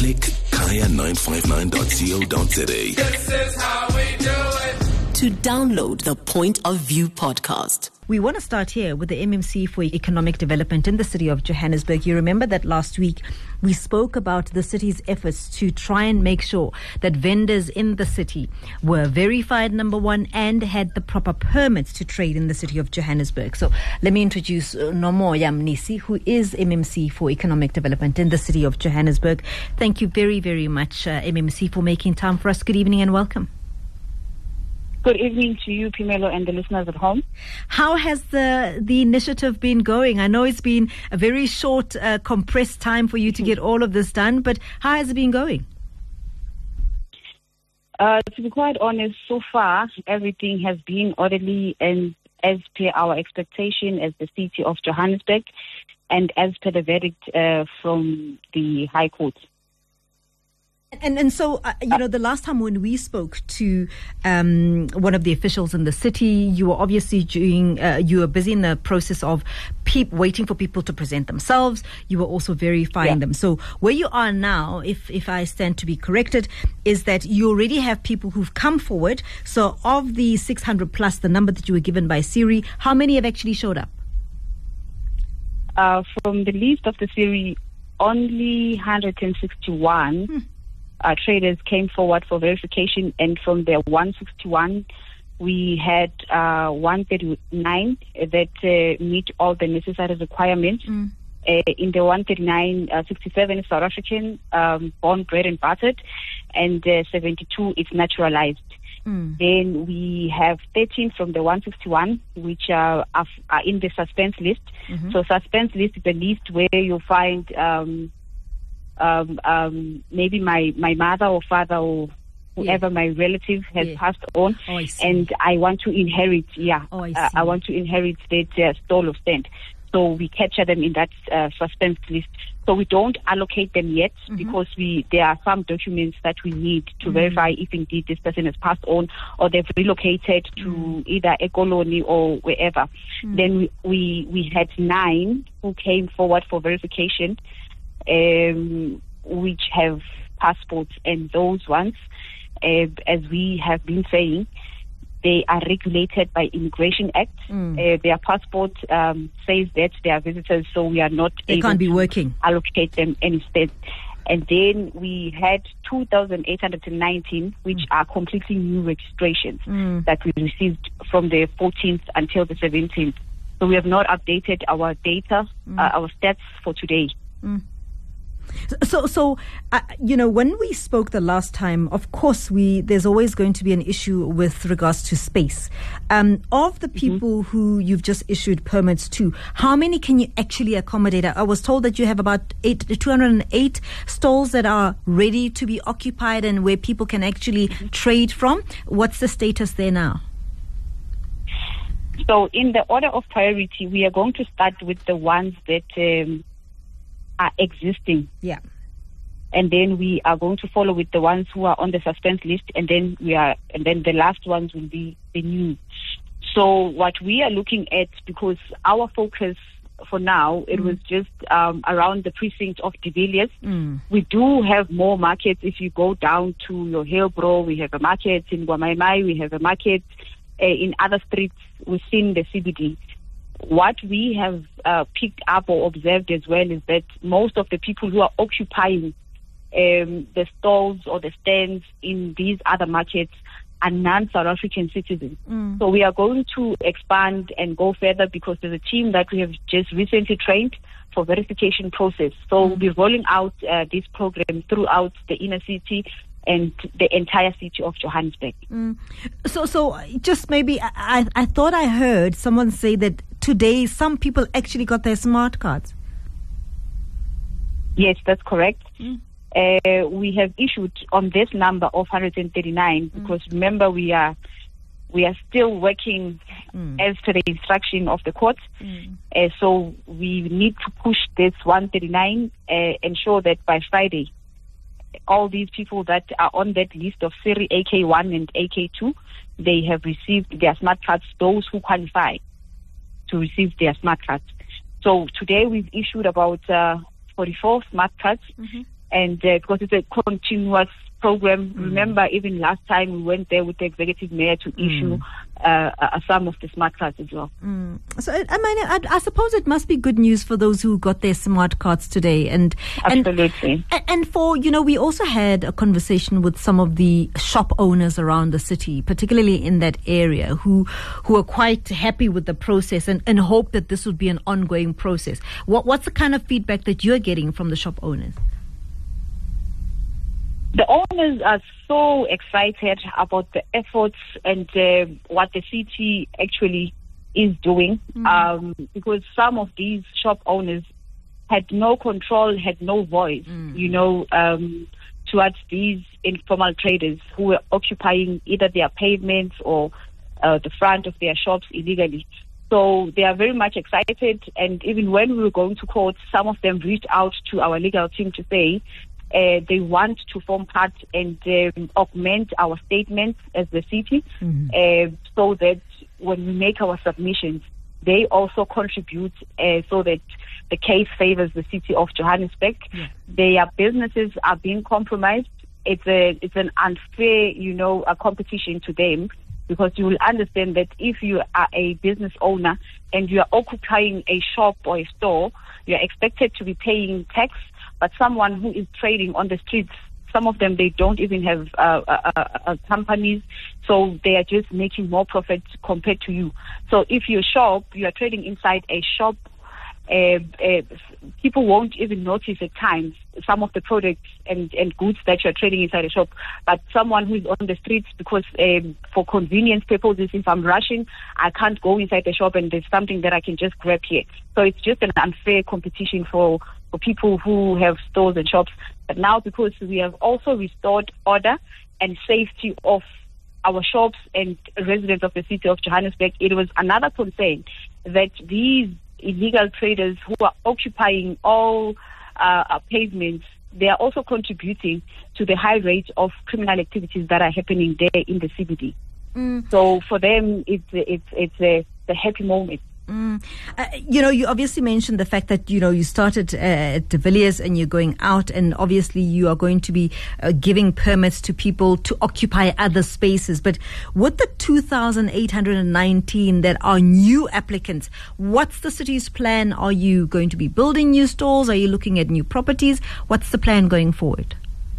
Click kaya959.co.za. This is how we do it. To download the Point of View podcast. We want to start here with the MMC for Economic Development in the city of Johannesburg. You remember that last week we spoke about the city's efforts to try and make sure that vendors in the city were verified, number one, and had the proper permits to trade in the city of Johannesburg. So let me introduce Nomoya Mnisi, who is MMC for Economic Development in the city of Johannesburg. Thank you very, very much, MMC, for making time for us. Good evening and welcome. Good evening to you, Pimelo, and the listeners at home. How has the initiative been going? I know it's been a very short, compressed time for you to get all of this done, but how has it been going? To be quite honest, so far, everything has been orderly and as per our expectation as the city of Johannesburg and as per the verdict from the High Court. And so, the last time when we spoke to one of the officials in the city, you were obviously you were busy in the process of waiting for people to present themselves. You were also verifying them. So where you are now, if I stand to be corrected, is that you already have people who've come forward. So of the 600 plus, the number that you were given by Siri, how many have actually showed up? From the list of the Siri, only 161 traders came forward for verification, and from the 161, we had 139 that meet all the necessary requirements. In the 139, 67 is South African, born, bred and buttered, and 72 is naturalized. Then we have 13 from the 161, which are in the suspense list. So suspense list is the list where you find maybe my mother or father or whoever my relative has passed on, and I want to inherit. I want to inherit that stall of stand. So we capture them in that suspense list. So we don't allocate them yet because there are some documents that we need to verify if indeed this person has passed on or they've relocated to either a colony or wherever. Then we had 9 who came forward for verification, which have passports, and those ones, as we have been saying, they are regulated by Immigration Act. Their passport says that they are visitors, so we are not able to allocate them instead. And then we had 2,819, which are completely new registrations that we received from the 14th until the 17th. So we have not updated our data, our stats for today. So when we spoke the last time, of course, there's always going to be an issue with regards to space. Of the people who you've just issued permits to, how many can you actually accommodate? I was told that you have about 208 stalls that are ready to be occupied and where people can actually trade from. What's the status there now? So in the order of priority, we are going to start with the ones that are existing. And then we are going to follow with the ones who are on the suspense list, and then the last ones will be the new. So what we are looking at, because our focus for now, it was just around the precinct of De Villiers. We do have more markets. If you go down to your Hillbrow, we have a market in Guamaimai, we have a market in other streets within the CBD. What we have picked up or observed as well is that most of the people who are occupying the stalls or the stands in these other markets are non-South African citizens. So we are going to expand and go further because there's a team that we have just recently trained for verification process. So we'll be rolling out this program throughout the inner city and the entire city of Johannesburg. So just maybe, I thought I heard someone say that today some people actually got their smart cards. Yes, that's correct. We have issued on this number of 139 because remember we are still working as per the instruction of the court. So we need to push this 139, ensure that by Friday all these people that are on that list of Siri AK1 and AK2, they have received their smart cards, those who qualify to receive their smart cards. So today we've issued about 44 smart cards, and because it's a continuous program. Remember, even last time we went there with the executive mayor to issue some of the smart cards as well. So, I suppose it must be good news for those who got their smart cards today. Absolutely. And for, we also had a conversation with some of the shop owners around the city, particularly in that area, who are quite happy with the process and hope that this would be an ongoing process. What's the kind of feedback that you're getting from the shop owners? The owners are so excited about the efforts and what the city actually is doing, because some of these shop owners had no control, had no voice, towards these informal traders who were occupying either their pavements or the front of their shops illegally. So they are very much excited, and even when we were going to court, some of them reached out to our legal team to say they want to form part and augment our statements as the city, so that when we make our submissions, they also contribute so that the case favors the city of Johannesburg. Their businesses are being compromised. It's an unfair, a competition to them, because you will understand that if you are a business owner and you are occupying a shop or a store, you are expected to be paying tax. But someone who is trading on the streets, some of them, they don't even have companies, so they are just making more profit compared to you. So if you shop, you are trading inside a shop, people won't even notice at times some of the products and goods that you're trading inside a shop. But someone who is on the streets, because for convenience purposes, if I'm rushing, I can't go inside the shop and there's something that I can just grab here. So it's just an unfair competition for people who have stores and shops. But now, because we have also restored order and safety of our shops and residents of the city of Johannesburg, it was another concern that these illegal traders who are occupying all pavements, they are also contributing to the high rate of criminal activities that are happening there in the CBD. So for them, it's a happy moment. You obviously mentioned the fact that, you started at De Villiers and you're going out, and obviously you are going to be giving permits to people to occupy other spaces. But with the 2,819 that are new applicants, what's the city's plan? Are you going to be building new stores? Are you looking at new properties? What's the plan going forward?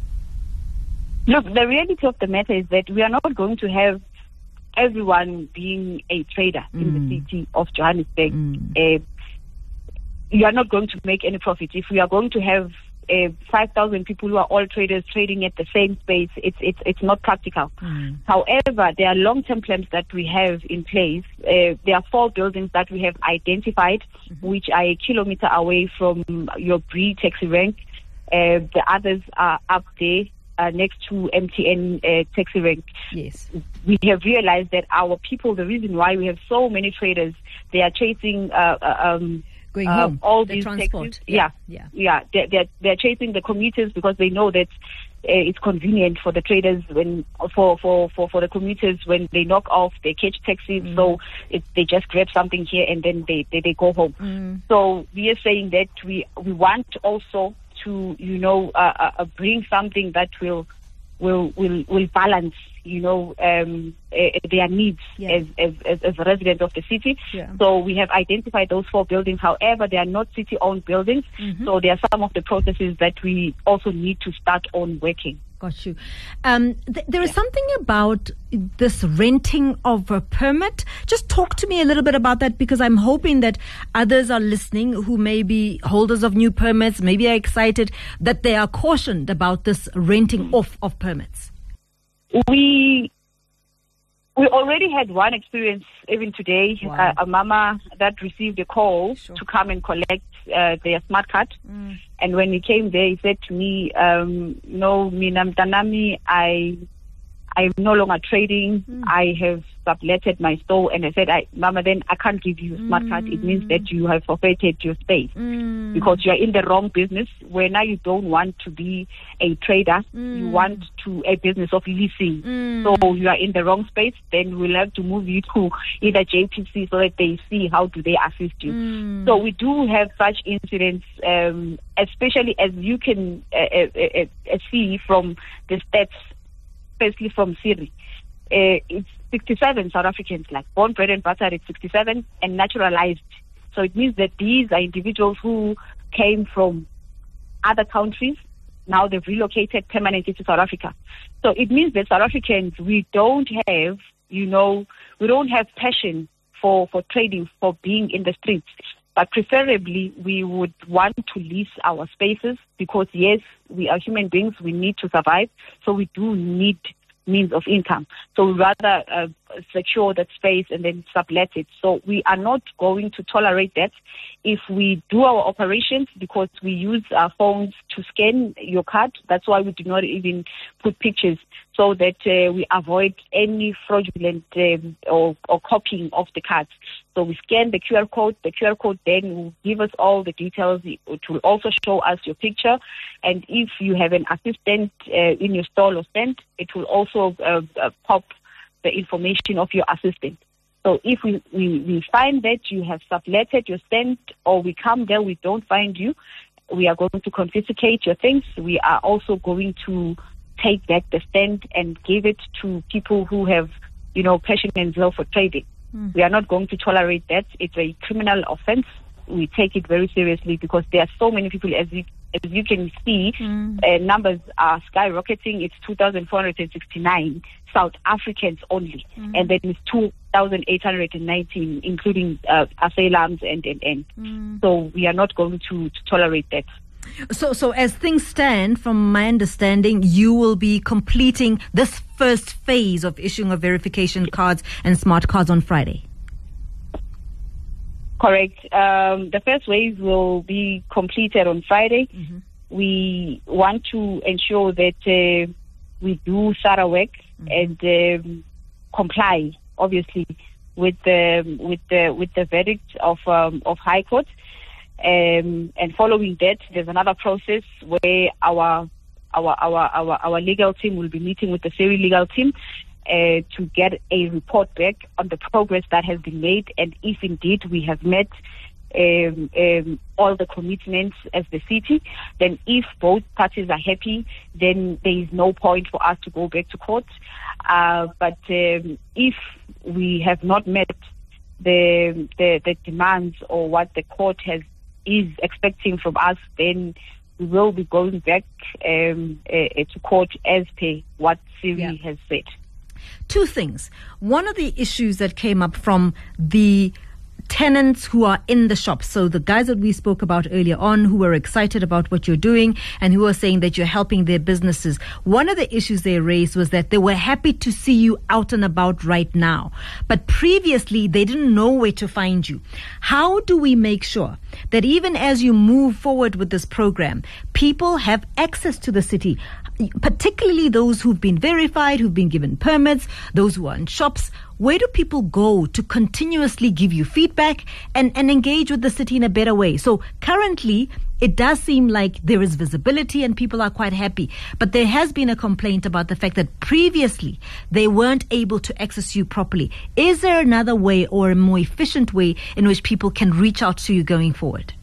Look, the reality of the matter is that we are not going to have everyone being a trader in the city of Johannesburg. You are not going to make any profit. If we are going to have 5,000 people who are all traders trading at the same space, it's not practical. However, there are long-term plans that we have in place. There are 4 buildings that we have identified, which are a kilometer away from your Bree taxi rank. The others are up there, next to MTN taxi rank. Yes. We have realized that our people, the reason why we have so many traders, they are chasing going home, all the these transport. Taxis. They're chasing the commuters because they know that it's convenient for the traders when for the commuters when they knock off, they catch taxis. So they just grab something here and then they go home. So we are saying that we want also to bring something that will balance their needs as residents of the city. So we have identified those 4 buildings. However, they are not city-owned buildings, so there are some of the processes that we also need to start on working. Got you. There is something about this renting of a permit. Just talk to me a little bit about that, because I'm hoping that others are listening who may be holders of new permits, maybe are excited, that they are cautioned about this renting off of permits. We already had one experience even today. Wow. A mama that received a call to come and collect their smart card. And when he came there, he said to me, "No, mina mtanami, I I'm no longer trading. I have subletted my store, and I said, Mama, then I can't give you a smart card. It means that you have forfeited your space because you are in the wrong business, where now you don't want to be a trader. You want to a business of leasing. So you are in the wrong space. Then we'll have to move you to either JPC so that they see how do they assist you. So we do have such incidents, especially as you can see from the stats, especially from Siri. It's 67 South Africans, like born, bred and battered, it's 67, and naturalized. So it means that these are individuals who came from other countries. Now they've relocated permanently to South Africa. So it means that South Africans, we don't have, we don't have passion for trading, for being in the streets. But preferably, we would want to lease our spaces because, yes, we are human beings. We need to survive. So we do need means of income. So we rather secure that space and then sublet it. So we are not going to tolerate that. If we do our operations, because we use our phones to scan your card, that's why we do not even put pictures, so that we avoid any fraudulent or copying of the cards. So we scan the QR code. The QR code then will give us all the details. It will also show us your picture. And if you have an assistant in your stall or stand, it will also pop the information of your assistant. So if we find that you have subletted your stand, or we come there, we don't find you, we are going to confiscate your things. We are also going to take back the stand and give it to people who have, passion and zeal for trading. We are not going to tolerate that. It's a criminal offense. We take it very seriously because there are so many people, as you can see, numbers are skyrocketing. It's 2,469 South Africans only, and then it's 2,819, including asylums and. So we are not going to tolerate that. So as things stand, from my understanding, you will be completing this first phase of issuing of verification cards and smart cards on Friday. Correct. The first wave will be completed on Friday. We want to ensure that we do thorough work and comply, obviously, with the verdict of High Court. And following that, there's another process where our legal team will be meeting with the Siri legal team to get a report back on the progress that has been made, and if indeed we have met all the commitments as the city. Then if both parties are happy, then there is no point for us to go back to court. But if we have not met the demands or what the court is expecting from us, then we will be going back to court as per what Siri has said. Two things. One of the issues that came up from the tenants who are in the shops, so the guys that we spoke about earlier on, who were excited about what you're doing and who are saying that you're helping their businesses, one of the issues they raised was that they were happy to see you out and about right now, but previously they didn't know where to find you. How do we make sure that even as you move forward with this program, people have access to the city, particularly those who've been verified, who've been given permits, those who are in shops? Where do people go to continuously give you feedback and engage with the city in a better way? So currently, it does seem like there is visibility and people are quite happy. But there has been a complaint about the fact that previously they weren't able to access you properly. Is there another way or a more efficient way in which people can reach out to you going forward?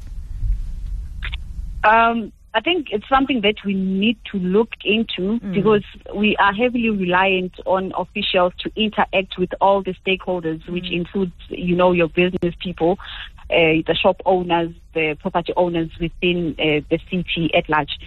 I think it's something that we need to look into because we are heavily reliant on officials to interact with all the stakeholders, which includes, your business people, the shop owners, the property owners within the city at large.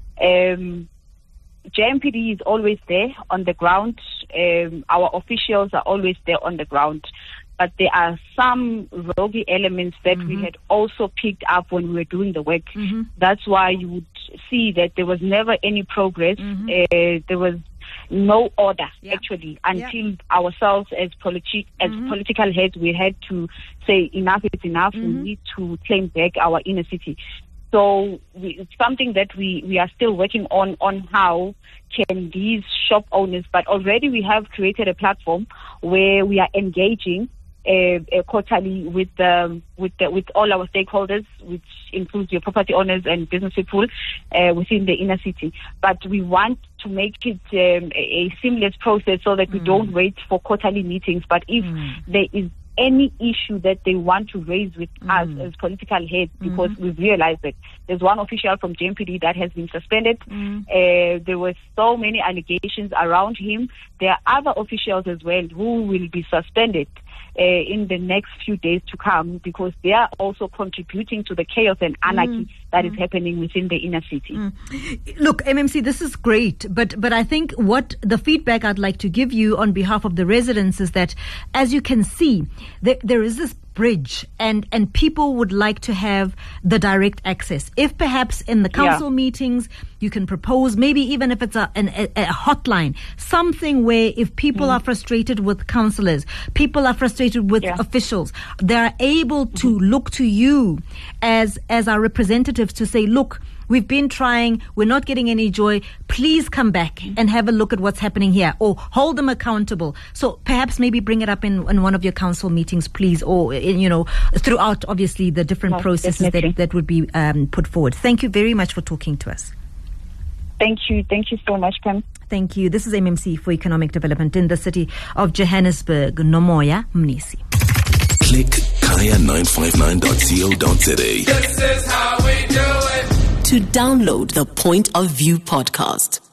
JMPD is always there on the ground. Our officials are always there on the ground. But there are some rogue elements that we had also picked up when we were doing the work. That's why you would see that there was never any progress. There was no order, actually, until ourselves as political heads, we had to say enough is enough. We need to claim back our inner city. So it's something that we are still working on how can these shop owners, but already we have created a platform where we are engaging quarterly with all our stakeholders, which includes your property owners and business people within the inner city. But we want to make it a seamless process so that we don't wait for quarterly meetings. But if there is any issue that they want to raise with us as political heads, because we've realized that there's one official from JMPD that has been suspended. There were so many allegations around him. There are other officials as well who will be suspended in the next few days to come, because they are also contributing to the chaos and anarchy that is happening within the inner city. Look, MMC, this is great, but I think what the feedback I'd like to give you on behalf of the residents is that, as you can see, there is this bridge, and people would like to have the direct access. If perhaps in the council meetings you can propose, maybe even if it's a hotline, something where if people are frustrated with councillors, people are frustrated with officials, they're able to look to you as our representatives to say, look, we've been trying, we're not getting any joy, please come back and have a look at what's happening here, or hold them accountable. So perhaps maybe bring it up in one of your council meetings, please, or throughout obviously the different processes that would be put forward. Thank you very much for talking to us. Thank you so much, Pam. Thank you. This is MMC for Economic Development in the city of Johannesburg, Nomoya Mnisi. Click kaya959.co.za. This is how we do it. To download the Point of View podcast,